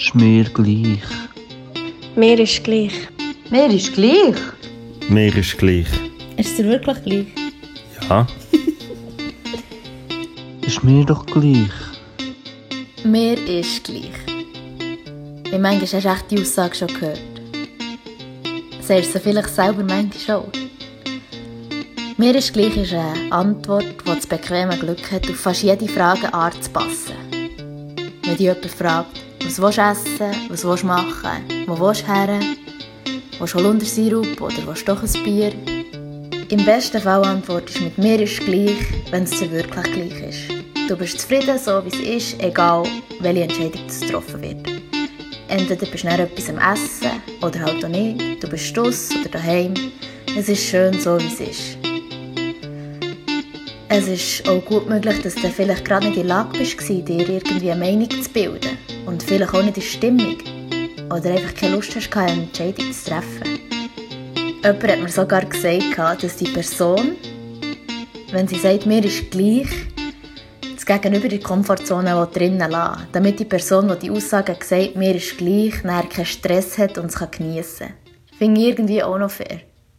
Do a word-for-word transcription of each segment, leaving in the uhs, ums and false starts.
Ist mir gleich. Mir ist gleich. Mir ist gleich. Mir ist gleich. Ist es dir wirklich gleich? Ja. Ist mir doch gleich. Mir ist gleich. Wie manchmal hast du echt die Aussage schon gehört. Sagst du sie vielleicht selber manchmal auch? Mir ist gleich ist eine Antwort, die das bequeme Glück hat, auf fast jede Frage anzupassen. Wenn dich jemand fragt, was willst du essen, was willst du machen, wo willst du her, willst du Holundersirup oder willst du doch ein Bier? Im besten Fall antwortest du mit «Mir ist gleich», wenn es dir wirklich gleich ist. Du bist zufrieden, so wie es ist, egal welche Entscheidung getroffen wird. Entweder bist du nach etwas am Essen oder halt auch nicht, du bist draussen oder daheim. Es ist schön, so wie es ist. Es ist auch gut möglich, dass du vielleicht gerade nicht in der Lage bist, dir irgendwie eine Meinung zu bilden. Und vielleicht auch nicht in Stimmung. Oder einfach keine Lust hast, eine Entscheidung zu treffen. Jemand hat mir sogar gesagt, dass die Person, wenn sie sagt, mir ist gleich, das Gegenüber die Komfortzone drinnen lassen, damit die Person, die die Aussage gesagt, mir ist gleich, nachher keinen Stress hat und es geniessen kann. Finde ich irgendwie auch noch fair.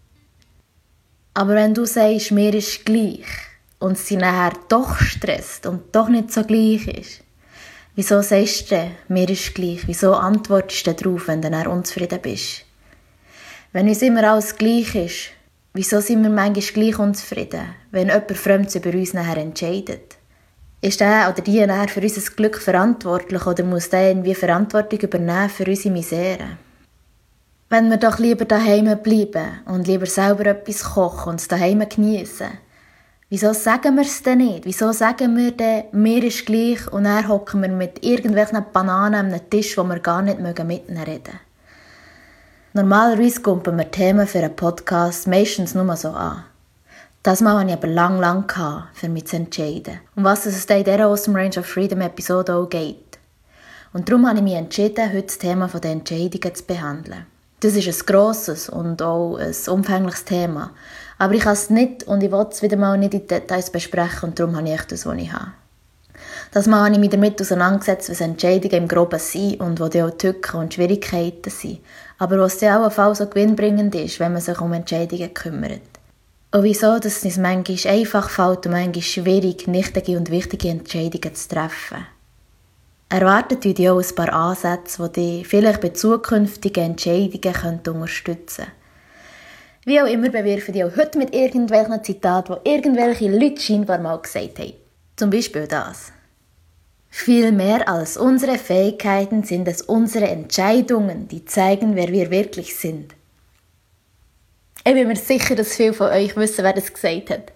Aber wenn du sagst, mir ist gleich, und es sie nachher doch stresst und doch nicht so gleich ist, wieso sagst du, mir ist gleich? Wieso antwortest du darauf, wenn du dann unzufrieden bist? Wenn uns immer alles gleich ist, wieso sind wir manchmal gleich unzufrieden, wenn jemand Fremdes über uns nachher entscheidet? Ist der oder die nachher für unser Glück verantwortlich oder muss der irgendwie Verantwortung übernehmen für unsere Misere? Wenn wir doch lieber daheim bleiben und lieber selber etwas kochen und es daheim geniessen, wieso sagen wir es denn nicht? Wieso sagen wir denn, mir ist gleich und dann hocken wir mit irgendwelchen Bananen an einem Tisch, wo wir gar nicht miteinander reden mögen? Normalerweise kumpen wir Themen für einen Podcast meistens nur so an. Das Mal hatte ich aber lang, lang gehabt, für mich zu entscheiden. Um was es in dieser Awesome Range of Freedom Episode auch geht. Und darum habe ich mich entschieden, heute das Thema der Entscheidungen zu behandeln. Das ist ein grosses und auch ein umfängliches Thema. Aber ich kann es nicht und ich will es wieder mal nicht in Details besprechen und darum habe ich das, was ich habe. Das Mal habe ich mich damit auseinandergesetzt, was Entscheidungen im Groben sind und wo die auch Tücken und Schwierigkeiten sind. Aber was ja auch ein Fall so gewinnbringend ist, wenn man sich um Entscheidungen kümmert. Und wieso, dass es uns manchmal einfach fällt und manchmal schwierig, nichtige und wichtige Entscheidungen zu treffen. Erwartet euch auch ein paar Ansätze, die dich vielleicht bei zukünftigen Entscheidungen unterstützen können. Wie auch immer bewerfen die auch heute mit irgendwelchen Zitaten, die irgendwelche Leute scheinbar mal gesagt haben. Zum Beispiel das. Viel mehr als unsere Fähigkeiten sind es unsere Entscheidungen, die zeigen, wer wir wirklich sind. Ich bin mir sicher, dass viele von euch wissen, wer das gesagt hat.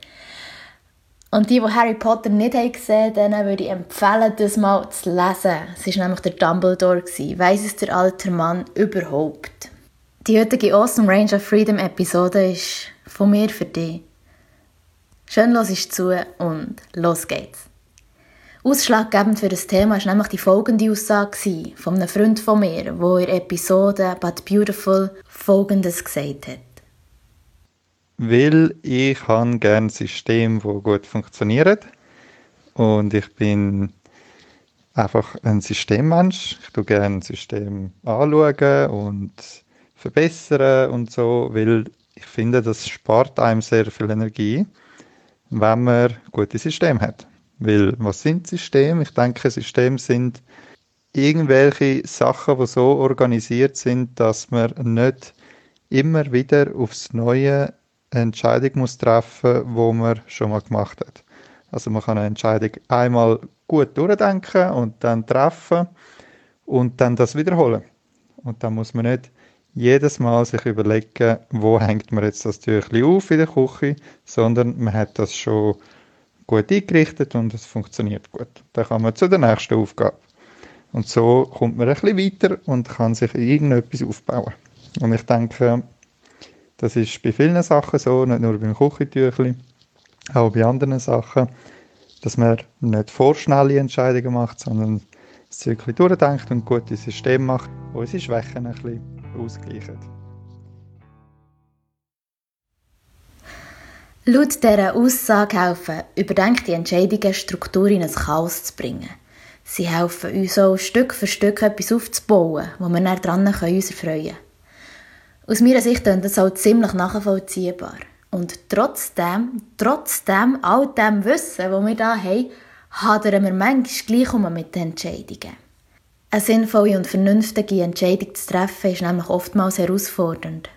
Und die, die Harry Potter nicht gesehen haben, denen würde ich empfehlen, das mal zu lesen. Es war nämlich der Dumbledore. Weiss es der alte Mann überhaupt? Die heutige Awesome Range of Freedom Episode ist von mir für dich. Schön hörst zu und los geht's. Ausschlaggebend für das Thema war nämlich die folgende Aussage von einem Freund von mir, der in der Episode «But Beautiful» Folgendes gesagt hat. Weil ich habe gerne ein System, das gut funktioniert. Und ich bin einfach ein Systemmensch. Ich schaue gerne ein System anschauen und verbessern und so, weil ich finde, das spart einem sehr viel Energie, wenn man gute Systeme hat. Weil, was sind Systeme? Ich denke, Systeme sind irgendwelche Sachen, die so organisiert sind, dass man nicht immer wieder aufs Neue eine Entscheidung muss treffen muss, die man schon mal gemacht hat. Also man kann eine Entscheidung einmal gut durchdenken und dann treffen und dann das wiederholen. Und dann muss man nicht jedes Mal sich überlegen, wo hängt man jetzt das Tüchlein auf in der Küche, sondern man hat das schon gut eingerichtet und es funktioniert gut. Dann kann man zu der nächsten Aufgabe. Und so kommt man ein bisschen weiter und kann sich irgendetwas aufbauen. Und ich denke, das ist bei vielen Sachen so, nicht nur beim Küchentüchli, auch bei anderen Sachen, dass man nicht vorschnelle Entscheidungen macht, sondern das Zirkel durchdenkt und gute Systeme macht, wo unsere Schwächen ein bisschen ausgleichen. Laut dieser Aussage helfen überdenkte Entscheidungen, Struktur in ein Chaos zu bringen. Sie helfen uns auch Stück für Stück etwas aufzubauen, wo wir dann dran uns erfreuen können. Aus meiner Sicht ist das auch ziemlich nachvollziehbar. Und trotzdem, trotzdem all dem Wissen, das wir hier haben, hadern wir manchmal gleich um mit den Entscheidungen. Eine sinnvolle und vernünftige Entscheidung zu treffen, ist nämlich oftmals herausfordernd.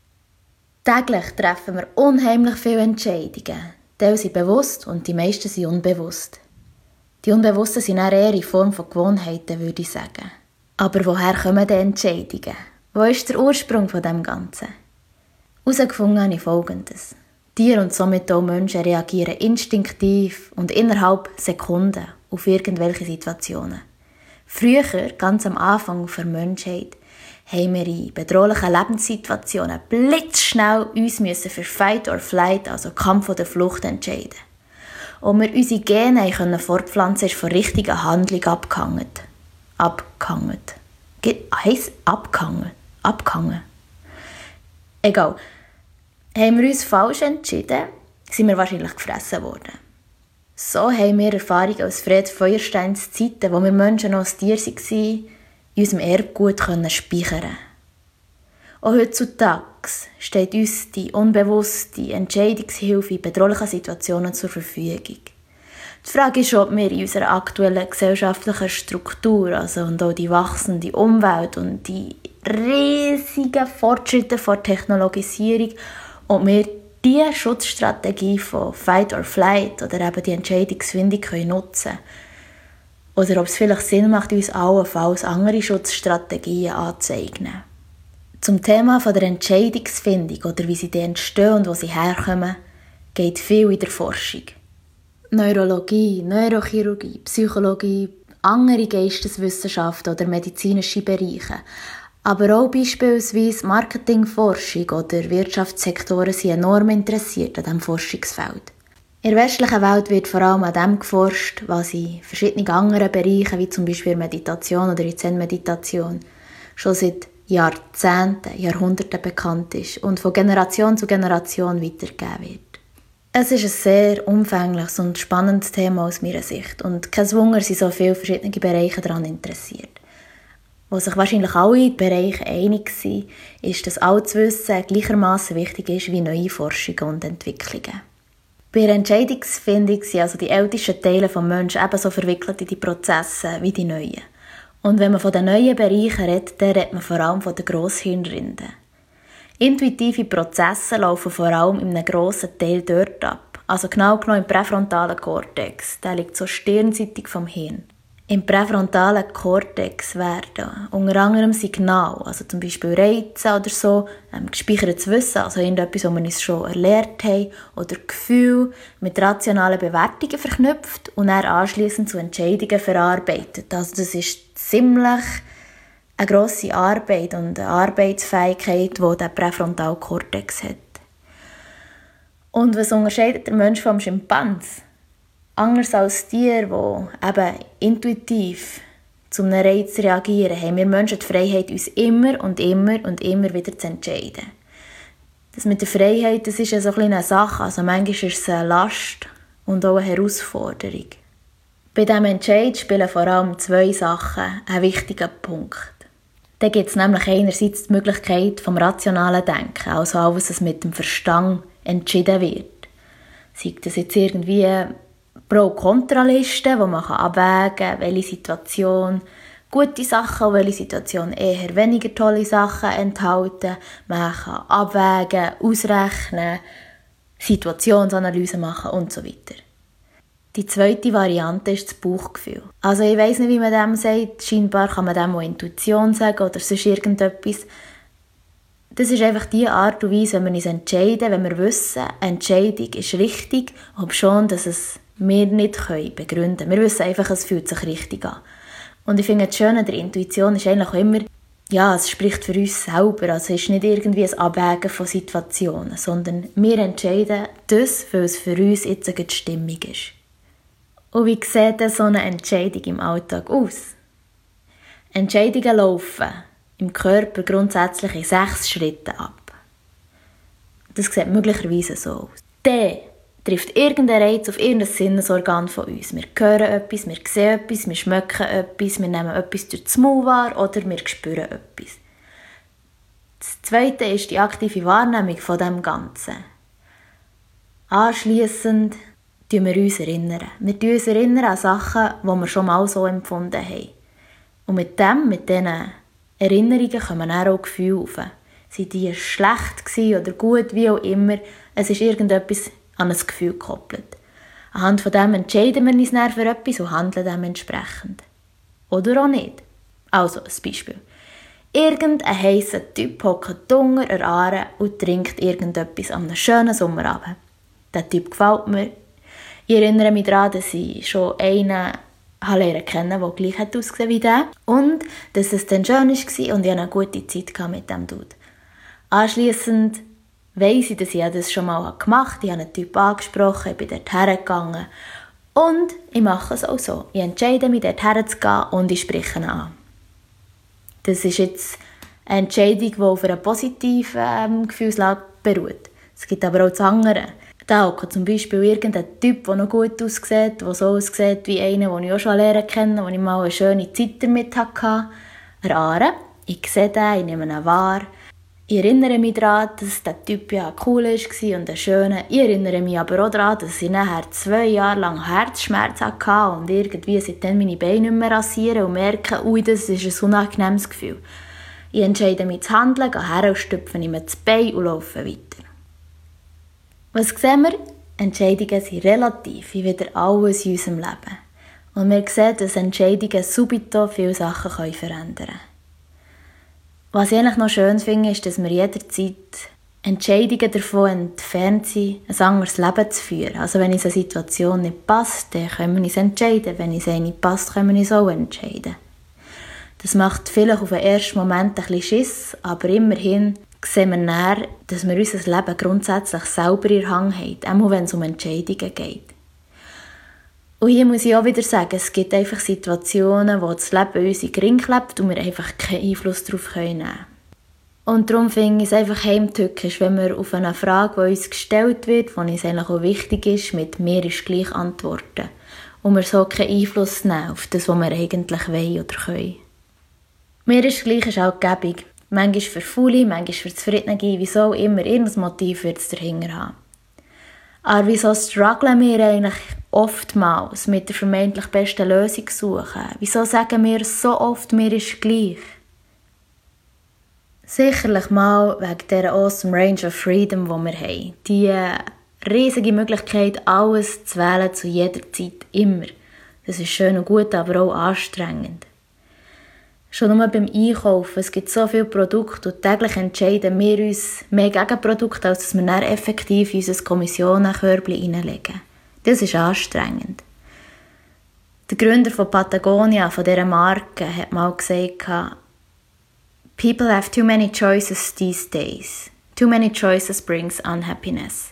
Täglich treffen wir unheimlich viele Entscheidungen. Teil sind bewusst und die meisten sind unbewusst. Die Unbewussten sind eher in Form von Gewohnheiten, würde ich sagen. Aber woher kommen die Entscheidungen? Wo ist der Ursprung von dem Ganzen? Herausgefunden habe ich Folgendes. Tiere und somit auch Menschen reagieren instinktiv und innerhalb Sekunden auf irgendwelche Situationen. Früher, ganz am Anfang der Menschheit, haben wir in bedrohlichen Lebenssituationen blitzschnell uns für Fight or Flight, also Kampf oder Flucht, entscheiden. Und wir unsere Gene können fortpflanzen, ist von richtiger Handlung abgehangen. Abgehangen. Heißt abgehangen. Abgehangen. Egal. Haben wir uns falsch entschieden, sind wir wahrscheinlich gefressen worden. So haben wir Erfahrungen aus Fred Feuersteins Zeiten, wo wir Menschen noch als Tier waren, in unserem Erbgut speichern. Auch heutzutage steht uns die unbewusste Entscheidungshilfe in bedrohlichen Situationen zur Verfügung. Die Frage ist, ob wir in unserer aktuellen gesellschaftlichen Struktur, also und auch die wachsende Umwelt und die riesigen Fortschritte der Technologisierung, ob wir diese Schutzstrategie von Fight or Flight oder eben die Entscheidungsfindung nutzen können. Oder ob es vielleicht Sinn macht, uns allenfalls andere Schutzstrategien anzueignen. Zum Thema von der Entscheidungsfindung oder wie sie entstehen und wo sie herkommen, geht viel in der Forschung. Neurologie, Neurochirurgie, Psychologie, andere Geisteswissenschaften oder medizinische Bereiche, aber auch beispielsweise Marketingforschung oder Wirtschaftssektoren sind enorm interessiert an diesem Forschungsfeld. In der westlichen Welt wird vor allem an dem geforscht, was in verschiedenen anderen Bereichen, wie zum Beispiel Meditation oder in Zen-Meditation, schon seit Jahrzehnten, Jahrhunderten bekannt ist und von Generation zu Generation weitergegeben wird. Es ist ein sehr umfängliches und spannendes Thema aus meiner Sicht und kein Wunder sind so viele verschiedene Bereiche daran interessiert. Wo sich wahrscheinlich alle Bereiche einig sind, ist, dass alles Wissen gleichermaßen wichtig ist wie neue Forschungen und Entwicklungen. Bei der Entscheidungsfindung sind also die ältesten Teile des Menschen ebenso verwickelt in die Prozesse wie die neuen. Und wenn man von den neuen Bereichen redet, dann redet man vor allem von den Grosshirnrinden. Intuitive Prozesse laufen vor allem in einem grossen Teil dort ab, also genau genommen im präfrontalen Kortex, der liegt so stirnseitig vom Hirn. Im präfrontalen Kortex werden unter anderem Signale, also zum Beispiel Reize oder so, ähm, gespeichertes Wissen, also irgendetwas, was wir uns schon erlernt haben, oder Gefühle mit rationalen Bewertungen verknüpft und dann anschliessend zu Entscheidungen verarbeitet. Also das ist ziemlich eine grosse Arbeit und eine Arbeitsfähigkeit, die der präfrontale Kortex hat. Und was unterscheidet der Mensch vom Schimpans? Anders als Tiere, die eben intuitiv zu einem Reiz reagieren, haben wir Menschen die Freiheit, uns immer und immer und immer wieder zu entscheiden. Das mit der Freiheit, das ist ja so eine Sache. Also manchmal ist es eine Last und auch eine Herausforderung. Bei diesem Entscheid spielen vor allem zwei Sachen einen wichtigen Punkt. Da gibt es nämlich einerseits die Möglichkeit vom rationalen Denken, also alles, was mit dem Verstand entschieden wird. Sei das jetzt irgendwie Pro- und Kontralisten, wo man abwägen kann, welche Situation gute Sachen und welche Situation eher weniger tolle Sachen enthalten. Man kann abwägen, ausrechnen, Situationsanalyse machen und so weiter. Die zweite Variante ist das Bauchgefühl. Also ich weiss nicht, wie man dem sagt. Scheinbar kann man dem auch Intuition sagen oder sonst irgendetwas. Das ist einfach die Art und Weise, wenn wir uns entscheiden, wenn wir wissen, eine Entscheidung ist richtig, obschon dass es wir nicht können begründen können. Wir wissen einfach, es fühlt sich richtig an. Und ich finde, das Schöne der Intuition ist eigentlich auch immer, ja, es spricht für uns selber. Also es ist nicht irgendwie ein Abwägen von Situationen, sondern wir entscheiden das, weil es für uns jetzt eine gute Stimmung ist. Und wie sieht denn so eine Entscheidung im Alltag aus? Entscheidungen laufen im Körper grundsätzlich in sechs Schritten ab. Das sieht möglicherweise so aus. Dann trifft irgendein Reiz auf irgendein Sinnesorgan von uns. Wir hören etwas, wir sehen etwas, wir schmecken etwas, wir nehmen etwas durch das Maul wahr oder wir spüren etwas. Das Zweite ist die aktive Wahrnehmung von dem Ganzen. Anschliessend tun wir uns erinnern. Wir tun uns erinnern an Sachen, die wir schon mal so empfunden haben. Und mit dem, mit diesen Erinnerungen kommen dann auch Gefühle auf. Sind die schlecht gewesen oder gut, wie auch immer, es ist irgendetwas an ein Gefühl gekoppelt. Anhand von dem entscheiden wir uns dann für etwas und handeln dementsprechend. Oder auch nicht. Also, ein Beispiel. Irgendein heisser Typ hockt unter der Aare und trinkt irgendetwas an einem schönen Sommerabend. Der Typ gefällt mir. Ich erinnere mich daran, dass ich schon einen lernen kennen, der gleich ausgesehen wie der. Und dass es dann schön war und ich eine gute Zeit mit dem Dude. Anschliessend weiss ich, dass ich das schon mal gemacht habe. Ich habe einen Typ angesprochen, ich bin dort hergegangen. Und ich mache es auch so. Ich entscheide mich, dort herzugehen und ich spreche ihn an. Das ist jetzt eine Entscheidung, die auf einer positiven ähm, Gefühlslage beruht. Es gibt aber auch das andere. Da hockt zum Beispiel irgendein Typ, der noch gut aussieht, der so aussieht wie einer, den ich auch schon lernen kenne, wo ich mal eine schöne Zeit damit hatte. Er Aare. Ich sehe den, ich nehme ihn wahr. Ich erinnere mich daran, dass der Typ ja cool war und ein schöner. Ich erinnere mich aber auch daran, dass ich nachher zwei Jahre lang Herzschmerzen hatte und irgendwie seitdem meine Beine nicht mehr rasieren und merke, ui, das ist ein unangenehmes Gefühl. Ich entscheide mich zu handeln, gehe her und stüpfe mir das Bein und laufe weiter. Was sehen wir? Entscheidungen sind relativ, wie wieder alles in unserem Leben. Und wir sehen, dass Entscheidungen subito viele Sachen verändern können. Was ich eigentlich noch schön finde, ist, dass wir jederzeit Entscheidungen davon entfernt sind, ein anderes Leben zu führen. Also wenn uns eine Situation nicht passt, dann können wir uns entscheiden. Wenn uns eine nicht passt, können wir uns auch entscheiden. Das macht vielleicht auf den ersten Moment ein bisschen Schiss, aber immerhin sehen wir näher, dass wir unser Leben grundsätzlich selber in der Hand haben, auch wenn es um Entscheidungen geht. Und hier muss ich auch wieder sagen, es gibt einfach Situationen, wo das Leben uns in den Ring klebt und wir einfach keinen Einfluss darauf nehmen können. Und darum finde ich es einfach heimtückisch, wenn wir auf eine Frage, die uns gestellt wird, die uns eigentlich auch wichtig ist, mit «mir ist gleich» antworten. Und wir so keinen Einfluss nehmen auf das, was wir eigentlich wollen oder können. «Mir ist gleich» ist auch gäbig. Manchmal für Faule, manchmal für Zufriedene, wieso immer irgendein Motiv wird es dahinter haben. Aber wieso strugglen wir eigentlich oftmals mit der vermeintlich besten Lösung suchen? Wieso sagen wir so oft, mir ist gleich? Sicherlich mal wegen dieser awesome Range of Freedom, die wir haben. Die riesige Möglichkeit, alles zu wählen, zu jeder Zeit, immer. Das ist schön und gut, aber auch anstrengend. Schon nur beim Einkaufen, es gibt so viele Produkte und täglich entscheiden wir uns mehr gegen Produkte, als dass wir dann effektiv in unser Kommissionenkörbchen hineinlegen. Das ist anstrengend. Der Gründer von Patagonia, von dieser Marke, hat mal gesagt, «People have too many choices these days. Too many choices brings unhappiness.»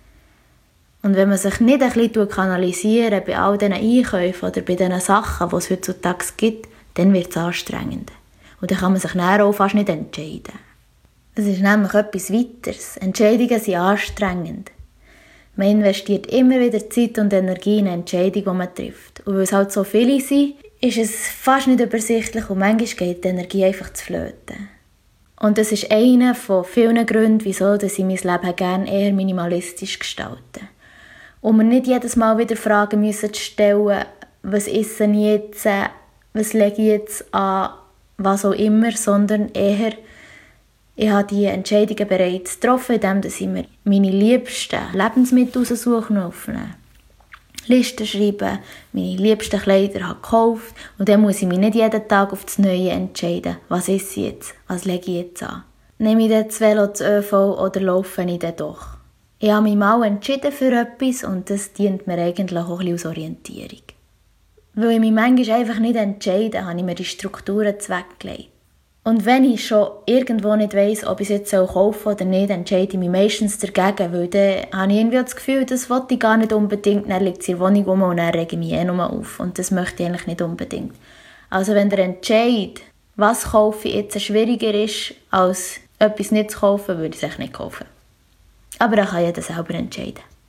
Und wenn man sich nicht ein bisschen kanalisieren bei all diesen Einkäufen oder bei diesen Sachen, die es heutzutage gibt, dann wird es anstrengend. Und dann kann man sich dann auch fast nicht entscheiden. Es ist nämlich etwas weiteres. Entscheidungen sind anstrengend. Man investiert immer wieder Zeit und Energie in eine Entscheidung, die man trifft. Und weil es halt so viele sind, ist es fast nicht übersichtlich und manchmal geht die Energie einfach zu flöten. Und das ist einer von vielen Gründen, wieso ich mein Leben gerne eher minimalistisch gestalte. Und wir nicht jedes Mal wieder Fragen müssen stellen, was esse ich jetzt, was lege ich jetzt an, was auch immer, sondern eher, ich habe diese Entscheidungen bereits getroffen, indem ich mir meine liebsten Lebensmittel raussuche und auf eine Liste schreibe, meine liebsten Kleider habe gekauft und dann muss ich mich nicht jeden Tag auf das Neue entscheiden, was esse ich jetzt, was lege ich jetzt an. Nehme ich dann das Velo, das ÖV oder laufe ich dann doch? Ich habe mich mal entschieden für etwas und das dient mir eigentlich auch ein bisschen als Orientierung. Weil ich mich manchmal einfach nicht entscheide, habe ich mir die Strukturen zweckgelegt. Und wenn ich schon irgendwo nicht weiss, ob ich es jetzt kaufen soll oder nicht, entscheide ich mich meistens dagegen, weil dann habe ich irgendwie das Gefühl, das will ich gar nicht unbedingt, dann liegt es in der Wohnung rum und dann rege ich mich eh nochmal auf. Und das möchte ich eigentlich nicht unbedingt. Also wenn der Entscheid, was kaufe ich jetzt, schwieriger ist, als etwas nicht zu kaufen, würde ich es echt nicht kaufen. Aber dann kann jeder selber entscheiden.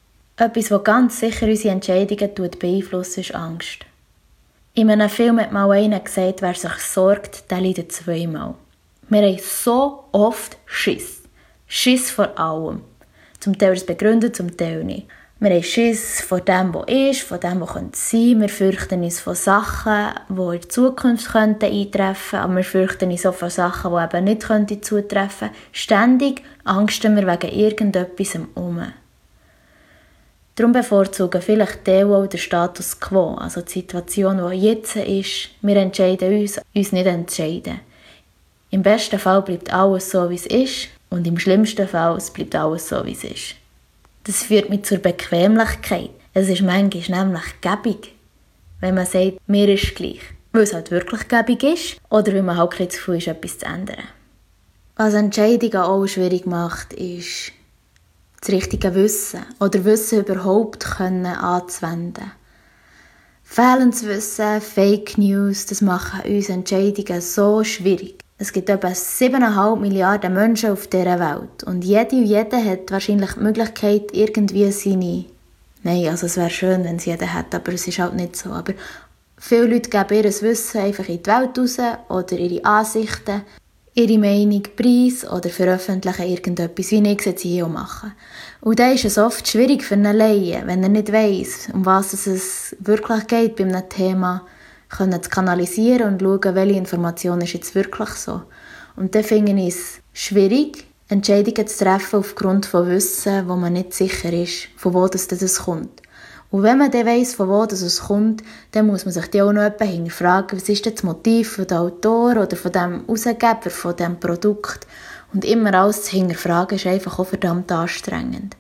Etwas, das ganz sicher unsere Entscheidungen beeinflusst, ist Angst. In einem Film hat mal einer gesagt, wer sich sorgt, der leidet zweimal. Wir haben so oft Schiss. Schiss vor allem. Zum Teil ist es begründet, zum Teil nicht. Wir haben Schiss vor dem, was ist, vor dem, was sein könnte. Wir fürchten uns vor Sachen, die in der Zukunft eintreffen könnten, aber wir fürchten uns auch vor Sachen, die eben nicht zutreffen könnten. Ständig angsten wir wegen irgendetwas um. Darum bevorzugen vielleicht die auch den Status quo, also die Situation, die jetzt ist. Wir entscheiden uns, uns nicht entscheiden. Im besten Fall bleibt alles so, wie es ist, und im schlimmsten Fall es bleibt alles so, wie es ist. Das führt mich zur Bequemlichkeit. Es ist manchmal nämlich gäbig, wenn man sagt, mir ist gleich. Weil es halt wirklich gäbig ist oder weil man halt ein zu viel ist, etwas zu ändern. Was Entscheidungen auch schwierig macht, ist das richtige Wissen oder Wissen überhaupt können anzuwenden. Fehlendes Wissen, Fake News, das machen uns Entscheidungen so schwierig. Es gibt etwa sieben Komma fünf Milliarden Menschen auf dieser Welt und jede und jeder hat wahrscheinlich die Möglichkeit, irgendwie seine... Nein, also es wäre schön, wenn es jeder hätte, aber es ist halt nicht so. Aber viele Leute geben ihr Wissen einfach in die Welt raus oder ihre Ansichten, ihre Meinung preis oder veröffentlichen irgendetwas, wie ich es hier auch mache. Und dann ist es oft schwierig für einen Laien, wenn er nicht weiss, um was es wirklich geht bei einem Thema, können zu kanalisieren und schauen, welche Information ist jetzt wirklich so. Und dann finde ich es schwierig, Entscheidungen zu treffen aufgrund von Wissen, wo man nicht sicher ist, von wo das, das kommt. Und wenn man dann weiss, von wo das es kommt, dann muss man sich dann auch noch jemanden hinterfragen, was ist denn das Motiv von dem Autor oder von dem Herausgeber, von dem Produkt. Und immer alles zu hinterfragen, ist einfach auch verdammt anstrengend.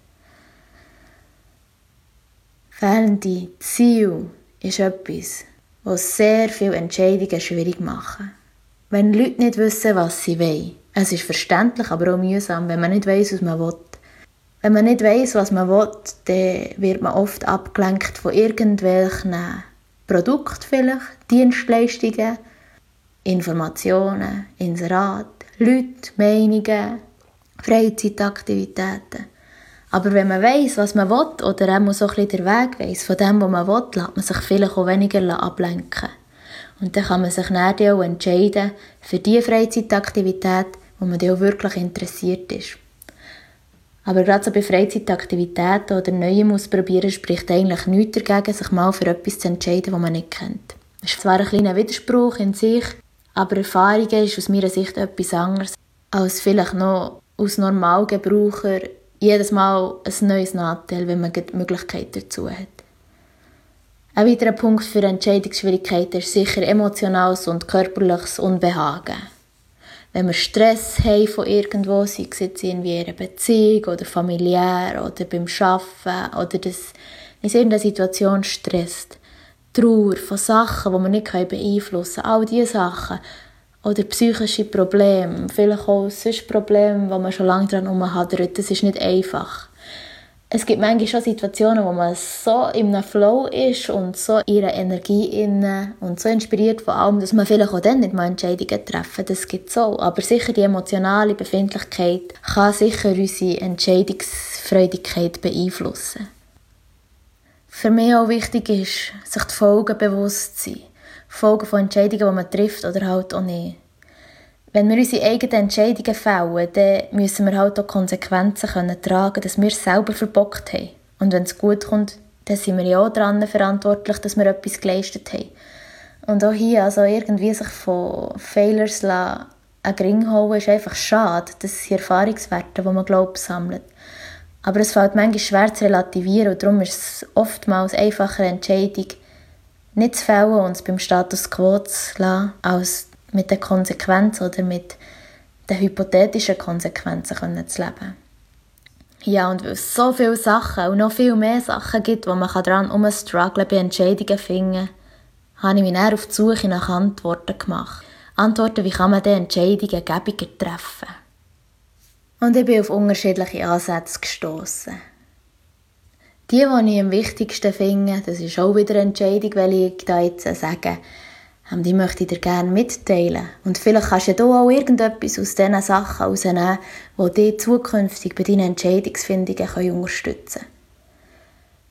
Fehlende Ziele ist etwas, was sehr viele Entscheidungen schwierig machen. Wenn Leute nicht wissen, was sie wollen, es ist verständlich, aber auch mühsam, wenn man nicht weiss, was man will. Wenn man nicht weiss, was man will, dann wird man oft abgelenkt von irgendwelchen Produkten vielleicht, Dienstleistungen, Informationen, Inserat, Leute, Meinungen, Freizeitaktivitäten. Aber wenn man weiss, was man will, oder auch so ein bisschen den Weg weiss von dem, was man will, lässt man sich vielleicht auch weniger ablenken. Und dann kann man sich dann auch entscheiden für die Freizeitaktivität, wo man dann auch wirklich interessiert ist. Aber gerade so bei Freizeitaktivitäten oder Neuem ausprobieren spricht eigentlich nichts dagegen, sich mal für etwas zu entscheiden, das man nicht kennt. Das ist zwar ein kleiner Widerspruch in sich, aber Erfahrung ist aus meiner Sicht etwas anderes, als vielleicht noch als Normalgebraucher jedes Mal ein neues Nachteil, wenn man die Möglichkeit dazu hat. Ein weiterer Punkt für Entscheidungsschwierigkeiten ist sicher emotionales und körperliches Unbehagen. Wenn wir Stress haben von irgendwo, sei es jetzt irgendwie in einer Beziehung oder familiär oder beim Arbeiten oder das in irgendeiner Situation stresst. Trauer von Sachen, die wir nicht beeinflussen können, all diese Sachen. Oder psychische Probleme, vielleicht auch sonst Probleme, die man schon lange daran herumhadert. Das ist nicht einfach. Es gibt manchmal schon Situationen, wo man so in einem Flow ist und so in ihrer Energie inne und so inspiriert von allem, dass man vielleicht auch dann nicht mal Entscheidungen treffen. Das gibt es auch. Aber sicher die emotionale Befindlichkeit kann sicher unsere Entscheidungsfreudigkeit beeinflussen. Für mich auch wichtig ist, sich die Folgen bewusst zu sein. Folgen von Entscheidungen, die man trifft oder halt auch nicht. Wenn wir unsere eigenen Entscheidungen fällen, dann müssen wir halt auch Konsequenzen können tragen, dass wir es selber verbockt haben. Und wenn es gut kommt, dann sind wir ja auch daran verantwortlich, dass wir etwas geleistet haben. Und auch hier, also irgendwie sich von Failures einen Ring holen, ist einfach schade. Das sind Erfahrungswerte, die man, glaube ich, sammelt. Aber es fällt manchmal schwer zu relativieren und darum ist es oftmals einfacher, eine Entscheidung nicht zu fällen und es beim Status quo zu lassen, als mit den Konsequenzen oder mit den hypothetischen Konsequenzen können zu leben. Ja, und weil es so viele Sachen und noch viel mehr Sachen gibt, wo man daran herumstrugglen bei Entscheidungen finden, habe ich mich dann auf die Suche nach Antworten gemacht. Antworten, wie kann man diese Entscheidungen gäbiger treffen? Und ich bin auf unterschiedliche Ansätze gestossen. Die, die ich am wichtigsten finde, das ist auch wieder eine Entscheidung, weil ich da jetzt sage, die möchte ich dir gerne mitteilen. Und vielleicht kannst du ja auch irgendetwas aus diesen Sachen herausnehmen, die dich zukünftig bei deinen Entscheidungsfindungen unterstützen können.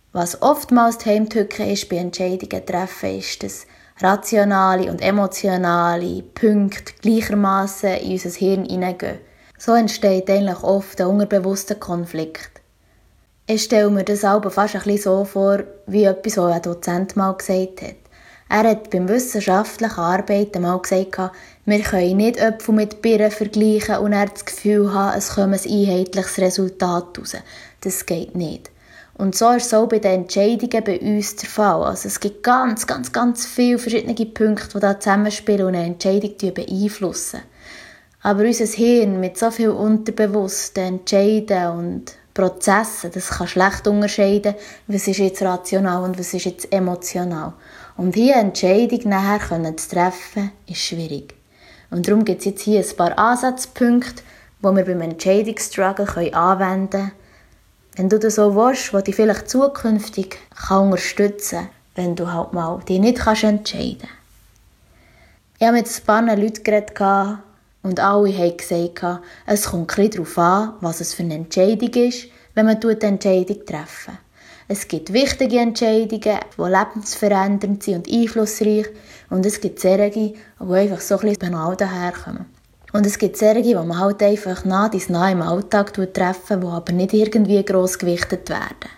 Was oftmals die Heimtücke ist bei Entscheidungen treffen, ist, dass rationale und emotionale Punkte gleichermaßen in unser Hirn hineingehen. So entsteht eigentlich oft ein unterbewusster Konflikt. Ich stelle mir das aber fast ein bisschen so vor, wie etwas, was ein Dozent mal gesagt hat. Er hat beim wissenschaftlichen Arbeiten mal gesagt, wir können nicht Äpfel mit Birnen vergleichen und er das Gefühl haben, es komme ein einheitliches Resultat raus. Das geht nicht. Und so ist es auch bei den Entscheidungen bei uns der Fall. Also es gibt ganz, ganz, ganz viele verschiedene Punkte, die da zusammenspielen und eine Entscheidung beeinflussen. Aber unser Hirn mit so viel unterbewussten Entscheiden und Prozessen, das kann schlecht unterscheiden, was ist jetzt rational und was ist jetzt emotional. Und hier eine Entscheidung nachher zu treffen, ist schwierig. Und darum gibt es jetzt hier ein paar Ansatzpunkte, die wir beim Entscheidungsstruggle anwenden können. Wenn du das so willst, was dich vielleicht zukünftig kann unterstützen kann, wenn du halt mal dich nicht kannst entscheiden kannst. Ich habe mit ein paar Leuten geredet und alle haben gesagt, es kommt ein bisschen darauf an, was es für eine Entscheidung ist, wenn man eine Entscheidung treffen. Es gibt wichtige Entscheidungen, die lebensverändernd sind und einflussreich. Und es gibt solche, die einfach so ein bisschen banal daherkommen. Und es gibt solche, die man halt einfach nah bis nah im Alltag treffen, die aber nicht irgendwie gross gewichtet werden.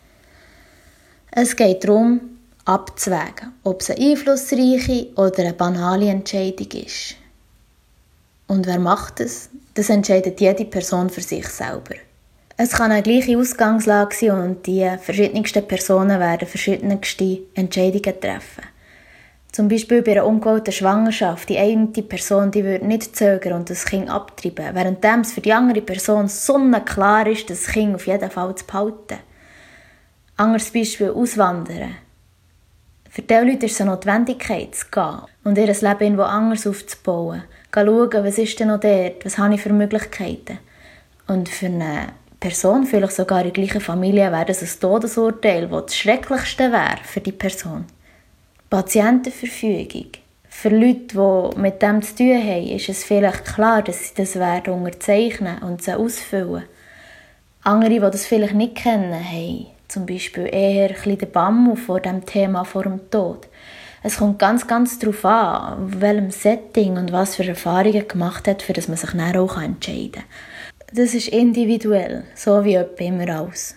Es geht darum, abzuwägen, ob es eine einflussreiche oder eine banale Entscheidung ist. Und wer macht das? Das entscheidet jede Person für sich selber. Es kann eine gleiche Ausgangslage sein und die verschiedensten Personen werden verschiedenste Entscheidungen treffen. Zum Beispiel bei einer ungewollten Schwangerschaft. Die eine Person die würde nicht zögern und das Kind abtreiben, während es für die andere Person sonnenklar ist, das Kind auf jeden Fall zu behalten. Anderes Beispiel, Auswandern. Für diese Leute ist es eine Notwendigkeit, zu gehen und ihr Leben irgendwo anders aufzubauen. Gehen schauen, was ist denn noch dort, was habe ich für Möglichkeiten. Und für eine Person, vielleicht sogar in der gleichen Familie, wäre das ein Todesurteil, das das Schrecklichste wäre für die Person. Patientenverfügung. Für Leute, die mit dem zu tun haben, ist es vielleicht klar, dass sie das werden unterzeichnen und sie ausfüllen. Andere, die das vielleicht nicht kennen, haben zum Beispiel eher ein bisschen den Bammel vor dem Thema vor dem Tod. Es kommt ganz, ganz darauf an, welchem Setting und was für Erfahrungen gemacht hat, für das man sich dann auch entscheiden kann. Das ist individuell, so wie immer alles.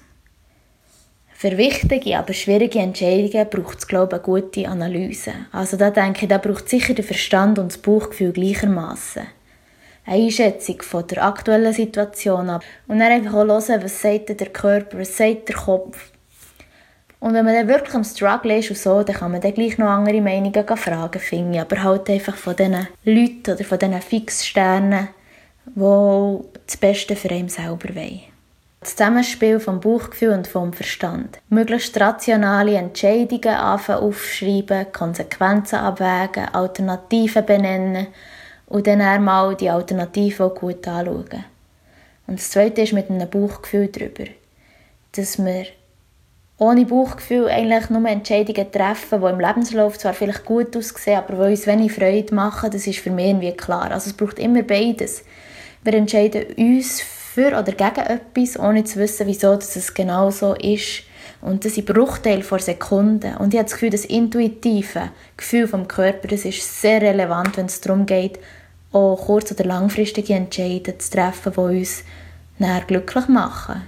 Für wichtige, aber schwierige Entscheidungen braucht es, glaube ich, eine gute Analyse. Also da denke ich, da braucht es sicher den Verstand und das Bauchgefühl gleichermaßen. Eine Einschätzung von der aktuellen Situation ab. Und dann einfach auch hören, was sagt der Körper, was sagt der Kopf. Und wenn man dann wirklich am Struggle ist und so, dann kann man dann gleich noch andere Meinungen fragen, finde ich. Aber halt einfach von diesen Leuten oder von diesen Fixsternen, die das Beste für einen selber wollen. Das Zusammenspiel vom Bauchgefühl und vom Verstand. Möglichst rationale Entscheidungen anfangen aufschreiben, Konsequenzen abwägen, Alternativen benennen und dann einmal die Alternativen auch gut anschauen. Und das Zweite ist mit einem Bauchgefühl darüber, dass wir ohne Bauchgefühl eigentlich nur Entscheidungen treffen, die im Lebenslauf zwar vielleicht gut aussehen, aber die uns wenig Freude machen, das ist für mich irgendwie klar. Also es braucht immer beides. Wir entscheiden uns für oder gegen etwas, ohne zu wissen, wieso es genau so ist. Und das sind Bruchteile von Sekunden. Und ich habe das Gefühl, das intuitive Gefühl vom Körper, das ist sehr relevant, wenn es darum geht, auch kurz- oder langfristige Entscheidungen zu treffen, die uns nachher glücklich machen.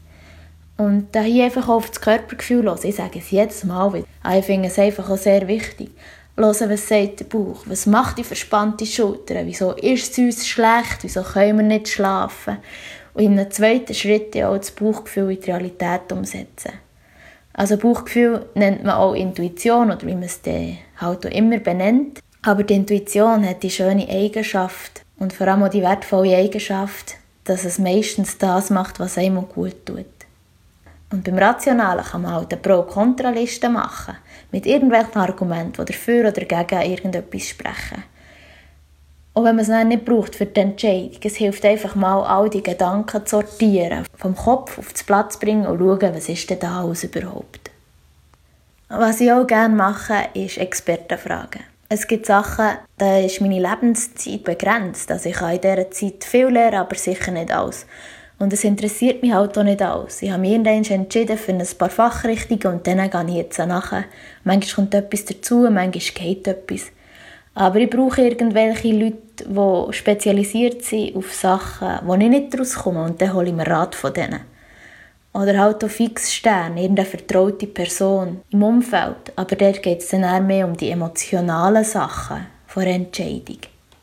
Und da hier einfach auf das Körpergefühl hören. Ich sage es jedes Mal wieder. Ich finde es einfach auch sehr wichtig. Hören, was sagt der Bauch? Was macht die verspannte Schulter? Wieso ist es uns schlecht? Wieso können wir nicht schlafen? Und in einem zweiten Schritt auch das Bauchgefühl in die Realität umsetzen. Also Bauchgefühl nennt man auch Intuition oder wie man es dann halt auch immer benennt. Aber die Intuition hat die schöne Eigenschaft und vor allem auch die wertvolle Eigenschaft, dass es meistens das macht, was einem gut tut. Und beim Rationalen kann man halt eine Pro-Kontra-Liste machen, mit irgendwelchen Argumenten, die dafür oder gegen irgendetwas sprechen. Auch wenn man es dann nicht braucht für die Entscheidung, es hilft einfach mal, all die Gedanken zu sortieren, vom Kopf auf das Blatt zu bringen und schauen, was ist denn da alles überhaupt. Was ich auch gerne mache, ist Expertenfragen. Es gibt Sachen, da ist meine Lebenszeit begrenzt. Also ich kann in dieser Zeit viel lernen, aber sicher nicht alles. Und es interessiert mich halt auch nicht alles. Ich habe mich irgendwann entschieden für ein paar Fachrichtungen und dann gehe ich jetzt nachher. Manchmal kommt etwas dazu, manchmal geht etwas. Aber ich brauche irgendwelche Leute, die spezialisiert sind auf Sachen, wo ich nicht rauskomme, und dann hole ich mir Rat von denen. Oder halt auch Fixsterne, irgendeine vertraute Person im Umfeld. Aber dort geht es dann eher mehr um die emotionalen Sachen von der Entscheidung.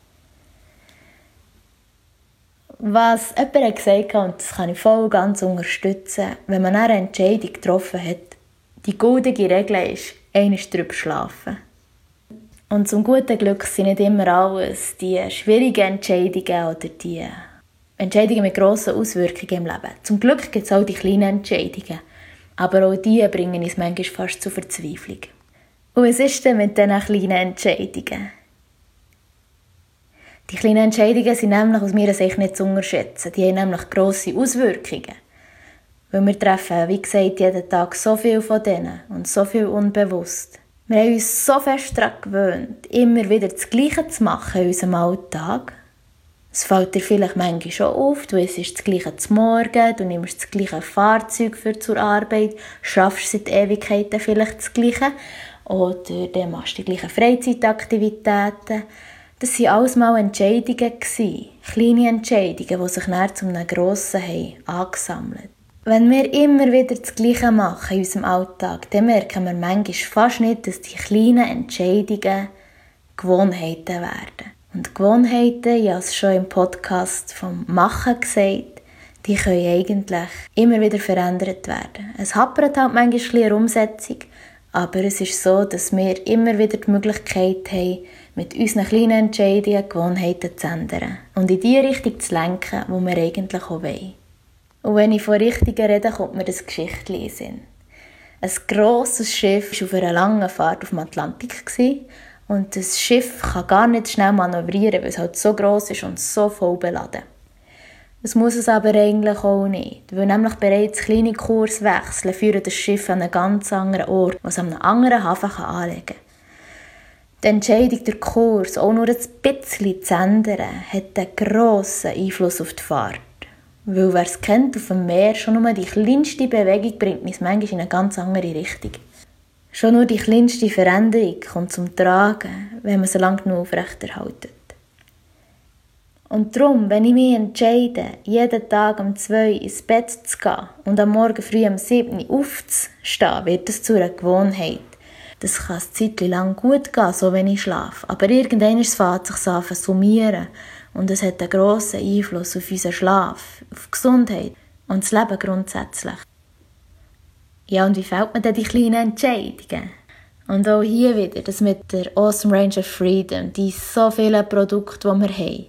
Was jemand hat gesagt hat, und das kann ich voll ganz unterstützen, wenn man eine Entscheidung getroffen hat, die goldene Regel ist, einmal drüber schlafen. Und zum guten Glück sind nicht immer alles die schwierigen Entscheidungen oder die Entscheidungen mit grossen Auswirkungen im Leben. Zum Glück gibt es auch die kleinen Entscheidungen, aber auch die bringen uns manchmal fast zur Verzweiflung. Und was ist denn mit diesen kleinen Entscheidungen? Die kleinen Entscheidungen sind nämlich aus meiner Sicht nicht zu unterschätzen. Die haben nämlich grosse Auswirkungen. Weil wir treffen, wie gesagt, jeden Tag so viel von denen und so viel unbewusst. Wir haben uns so fest daran gewöhnt, immer wieder das Gleiche zu machen in unserem Alltag. Es fällt dir vielleicht manchmal schon auf, du isst das Gleiche zum Morgen, du nimmst das gleiche Fahrzeug für zur Arbeit, schaffst seit Ewigkeiten vielleicht das Gleiche oder dann machst du die gleichen Freizeitaktivitäten. Das waren alles mal Entscheidungen, kleine Entscheidungen, die sich dann zu einem grossen haben angesammelt. Wenn wir immer wieder das Gleiche machen in unserem Alltag, dann merken wir manchmal fast nicht, dass die kleinen Entscheidungen Gewohnheiten werden. Und Gewohnheiten, ich habe es schon im Podcast vom Machen gesagt, die können eigentlich immer wieder verändert werden. Es hapert halt manchmal ein bisschen in der Umsetzung, aber es ist so, dass wir immer wieder die Möglichkeit haben, mit unseren kleinen Entscheidungen Gewohnheiten zu ändern und in die Richtung zu lenken, wo wir eigentlich auch wollen. Und wenn ich von Richtungen rede, kommt mir das Geschichtchen in den Sinn. Ein grosses Schiff war auf einer langen Fahrt auf dem Atlantik und das Schiff kann gar nicht schnell manövrieren, weil es halt so gross ist und so voll beladen. Das muss es aber eigentlich auch nicht, weil nämlich bereits kleine Kurswechsel führen das Schiff an einen ganz anderen Ort, was an einem anderen Hafen anlegen kann. Die Entscheidung, den Kurs auch nur ein bisschen zu ändern, hat einen grossen Einfluss auf die Fahrt. Weil wer es kennt, auf dem Meer, schon nur die kleinste Bewegung bringt uns manchmal in eine ganz andere Richtung. Schon nur die kleinste Veränderung kommt zum Tragen, wenn man sie lang genug aufrechterhält. Und darum, wenn ich mich entscheide, jeden Tag um zwei ins Bett zu gehen und am Morgen früh um sieben aufzustehen, wird das zu einer Gewohnheit. Das kann eine Zeit lang gut gehen, so wenn ich schlafe. Aber irgendwann fängt es sich an zu summieren. Und es hat einen grossen Einfluss auf unseren Schlaf, auf die Gesundheit und das Leben grundsätzlich. Ja, und wie fällt man denn die kleinen Entscheidungen? Und auch hier wieder, das mit der Awesome Range of Freedom, die so vielen Produkte, die wir haben.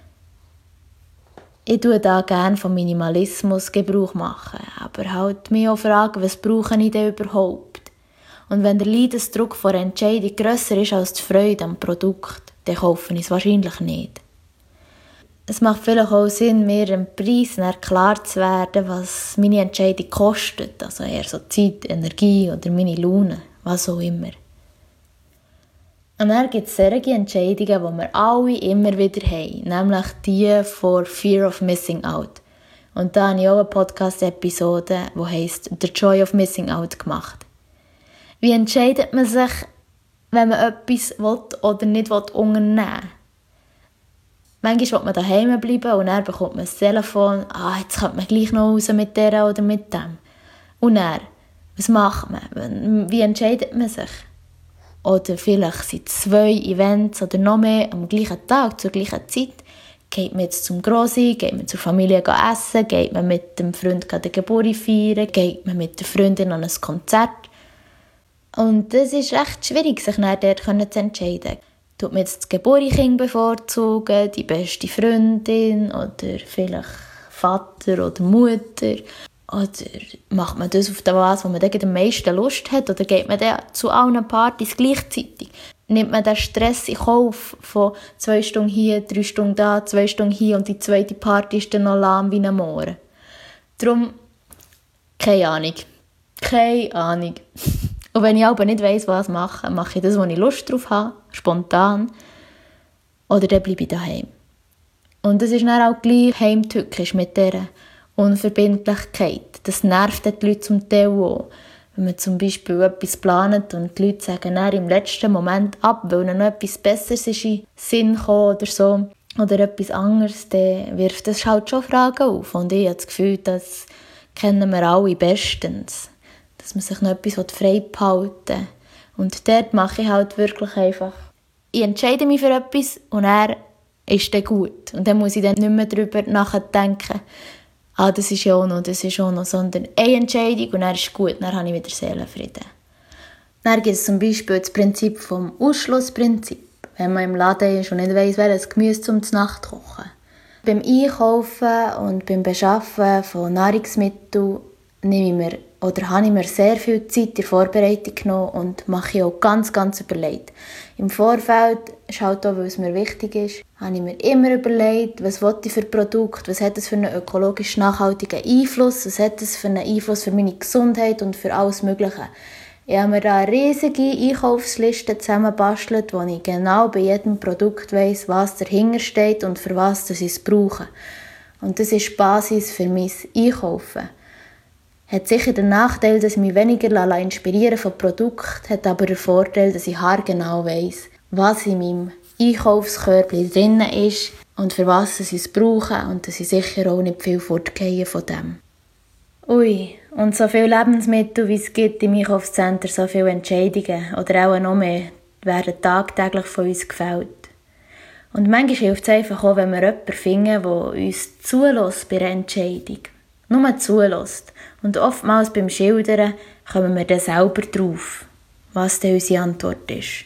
Ich tue da gerne vom Minimalismus Gebrauch machen, aber halt mich auch fragen, was brauche ich denn überhaupt? Und wenn der Leidensdruck vor der Entscheidung grösser ist als die Freude am Produkt, dann kaufe ich es wahrscheinlich nicht. Es macht vielleicht auch Sinn, mir im Preis klar zu werden, was meine Entscheidung kostet. Also eher so Zeit, Energie oder meine Laune, was auch immer. Und dann gibt es solche Entscheidungen, die wir alle immer wieder haben, nämlich die for Fear of Missing Out. Und da habe ich auch eine Podcast-Episode, die heisst The Joy of Missing Out gemacht. Wie entscheidet man sich, wenn man etwas will oder nicht unternehmen will? Manchmal will man daheim bleiben und dann bekommt man das Telefon, ah, jetzt kommt man gleich noch raus mit der oder mit dem. Und dann, was macht man? Wie entscheidet man sich? Oder vielleicht sind zwei Events oder noch mehr am gleichen Tag, zur gleichen Zeit. Geht man jetzt zum Grossi, geht man zur Familie essen, geht man mit dem Freund den Geburtstag feiern, geht man mit der Freundin an ein Konzert. Und es ist recht schwierig, sich dann dort zu entscheiden. Tut man jetzt das Geburtskind bevorzugen, die beste Freundin oder vielleicht Vater oder Mutter? Oder macht man das auf das, wo man am meisten Lust hat? Oder geht man dann zu allen Partys gleichzeitig? Nimmt man den Stress in Kauf von zwei Stunden hier, drei Stunden da, zwei Stunden hier und die zweite Party ist dann noch lahm wie ein Mohren? Darum, keine Ahnung. Keine Ahnung. Und wenn ich aber nicht weiss, was machen, mache ich das, wo ich Lust drauf habe, spontan. Oder dann bleibe ich daheim. Und das ist dann auch gleich heimtückisch mit dieser Unverbindlichkeit. Das nervt die Leute zum Teil auch. Wenn man zum Beispiel etwas plant und die Leute sagen dann im letzten Moment ab, weil ihnen noch etwas Besseres ist in den Sinn gekommen oder so, oder etwas anderes, dann wirft das halt schon Fragen auf. Und ich habe das Gefühl, das kennen wir alle bestens. Dass man sich noch etwas frei behalten will. Und dort mache ich halt wirklich einfach, ich entscheide mich für etwas und er ist dann gut. Und dann muss ich dann nicht mehr darüber nachdenken, ah, das ist ja auch noch, das ist auch noch, sondern eine Entscheidung und er ist gut, dann habe ich wieder Seelenfrieden. Dann gibt es zum Beispiel das Prinzip vom Ausschlussprinzip, wenn man im Laden ist und nicht weiss, welches Gemüse zum Nacht kochen. Beim Einkaufen und beim Beschaffen von Nahrungsmitteln nehme ich mir, oder habe ich mir sehr viel Zeit in der Vorbereitung genommen und mache ich auch ganz, ganz überlegt. Im Vorfeld, ist halt auch, weil es mir wichtig ist, habe ich mir immer überlegt, was will ich für Produkte, was hat es für einen ökologisch nachhaltigen Einfluss, was hat es für einen Einfluss für meine Gesundheit und für alles Mögliche. Ich habe mir da eine riesige Einkaufsliste zusammengebastelt, wo ich genau bei jedem Produkt weiss, was dahinter steht und für was ich es brauche. Und das ist die Basis für mein Einkaufen. Hat sicher den Nachteil, dass ich mich weniger inspirieren von Produkten, hat aber den Vorteil, dass ich haargenau weiss, was in meinem Einkaufskörbchen drin ist und für was ich es brauche und dass ich sicher auch nicht viel fortgehe von dem. Ui, und so viele Lebensmittel, wie es gibt im Einkaufscenter, so viele Entscheidungen oder auch noch mehr, werden tagtäglich von uns gefällt. Und manchmal hilft es einfach auch, wenn wir jemanden finden, der uns zulässt bei einer Entscheidung. Nur zulässt. Und oftmals beim Schildern kommen wir dann selber drauf, was denn unsere Antwort ist.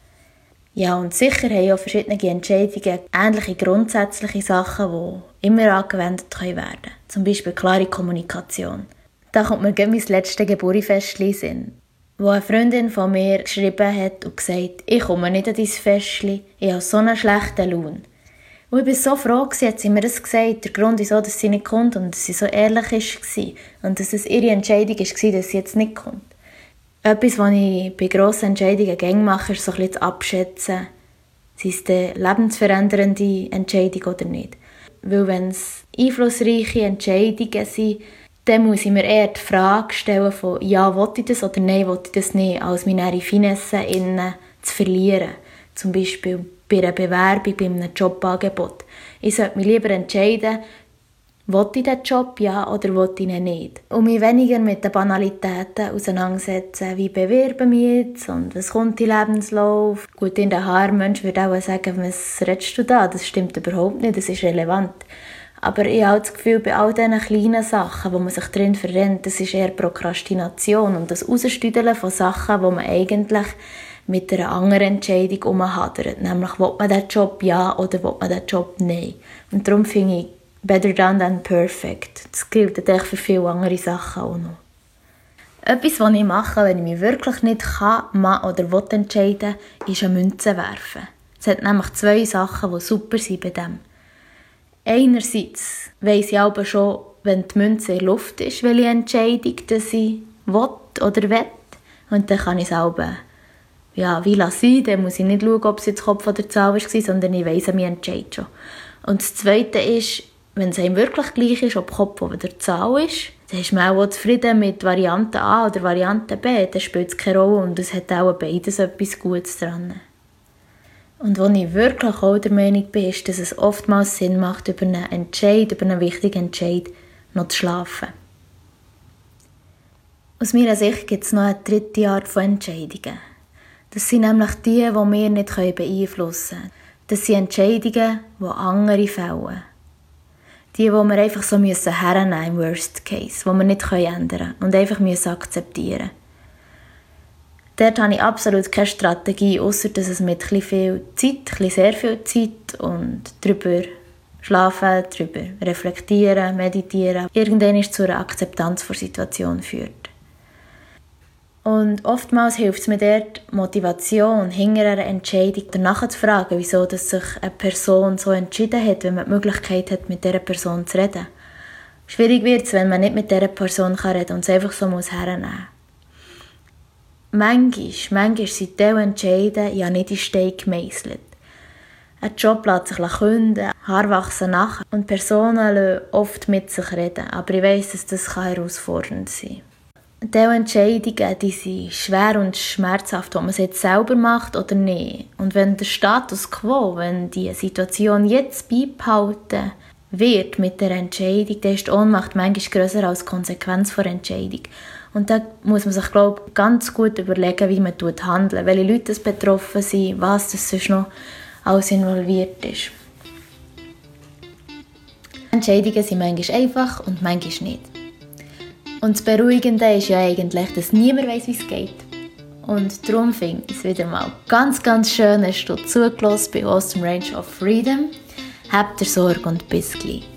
Ja, und sicher haben auch verschiedene Entscheidungen ähnliche grundsätzliche Sachen, die immer angewendet werden können. Zum Beispiel klare Kommunikation. Da kommt mir gerade mein letztes Geburtstagsfestchen in den Sinn, wo eine Freundin von mir geschrieben hat und gesagt, ich komme nicht an dein Festchen, ich habe so einen schlechten Laune. Und ich war so froh, dass sie mir das gesagt. Der Grund ist auch, dass sie nicht kommt und dass sie so ehrlich war. Und dass es ihre Entscheidung war, dass sie jetzt nicht kommt. Etwas, was ich bei grossen Entscheidungen gerne mache, ist so ein bisschen zu abschätzen, sind es denn lebensverändernde Entscheidungen oder nicht. Weil wenn es einflussreiche Entscheidungen sind, dann muss ich mir eher die Frage stellen von ja, will ich das oder nein, will ich das nicht, als meine Finessen innen zu verlieren. Zum Beispiel bei einer Bewerbung, bei einem Jobangebot. Ich sollte mich lieber entscheiden, will ich diesen Job, ja, oder will ich ihn nicht. Und mich weniger mit den Banalitäten auseinandersetzen, wie bewerben wir jetzt und was kommt in den Lebenslauf. Gut, in der H R-Mensch würde auch sagen, was redest du da? Das stimmt überhaupt nicht, das ist relevant. Aber ich habe das Gefühl, bei all diesen kleinen Sachen, wo man sich drin verrennt, das ist eher Prokrastination und das Rausstüdeln von Sachen, wo man eigentlich mit einer anderen Entscheidung umhadert. Nämlich, will man diesen Job ja oder will man diesen Job nein. Und darum finde ich, better done than perfect. Das gilt natürlich für viele andere Sachen auch noch. Etwas, was ich mache, wenn ich mich wirklich nicht kann, man oder will entscheiden, ist eine Münze werfen. Es hat nämlich zwei Sachen, die super sind bei dem. Einerseits weiss ich aber schon, wenn die Münze in der Luft ist, welche Entscheidung dass ich will oder will. Und dann kann ich es selber ja, wie lasse ich, dann muss ich nicht schauen, ob es jetzt Kopf oder Zahl war, sondern ich weiss, ich entscheide schon. Und das Zweite ist, wenn es einem wirklich gleich ist, ob Kopf oder Zahl ist, dann ist man auch zufrieden mit Variante A oder Variante B, dann spielt es keine Rolle und es hat auch beides etwas Gutes dran. Und wo ich wirklich auch der Meinung bin, ist, dass es oftmals Sinn macht, über einen Entscheid, über einen wichtigen Entscheid noch zu schlafen. Aus meiner Sicht gibt es noch eine dritte Art von Entscheidungen. Das sind nämlich die, die wir nicht beeinflussen können. Das sind Entscheidungen, die andere fällen. Die, die wir einfach so hernehmen müssen, im Worst Case, die wir nicht ändern können und einfach akzeptieren müssen. Dort habe ich absolut keine Strategie, ausser dass es mit ein viel Zeit, ein sehr viel Zeit und darüber schlafen, darüber reflektieren, meditieren, irgendwann zu einer Akzeptanz der Situation führt. Und oftmals hilft es mir dort, Motivation hinter einer Entscheidung danach zu fragen, wieso dass sich eine Person so entschieden hat, wenn man die Möglichkeit hat, mit dieser Person zu reden. Schwierig wird es, wenn man nicht mit dieser Person reden kann und es einfach so muss hernehmen. Manchmal, manchmal sind diese Entscheidungen ja nicht in Stein gemeisselt. Ein Job lässt sich künden, Haare wachsen nach und Personen lassen oft mit sich reden. Aber ich weiss, dass das herausfordernd sein kann. Diese Entscheidungen die sind schwer und schmerzhaft, ob man es jetzt selber macht oder nicht. Und wenn der Status quo, wenn die Situation jetzt beibehalten wird mit der Entscheidung, dann ist die Ohnmacht manchmal grösser als die Konsequenz der Entscheidung. Und da muss man sich, glaube ich, ganz gut überlegen, wie man handelt, welche Leute betroffen sind, was das sonst noch alles involviert ist. Entscheidungen sind manchmal einfach und manchmal nicht. Und das Beruhigende ist ja eigentlich, dass niemand weiss, wie es geht. Und darum finde ich es wieder mal ganz, ganz schön, dass du zugelassen bei Awesome Range of Freedom. Habt ihr Sorge und bis gleich.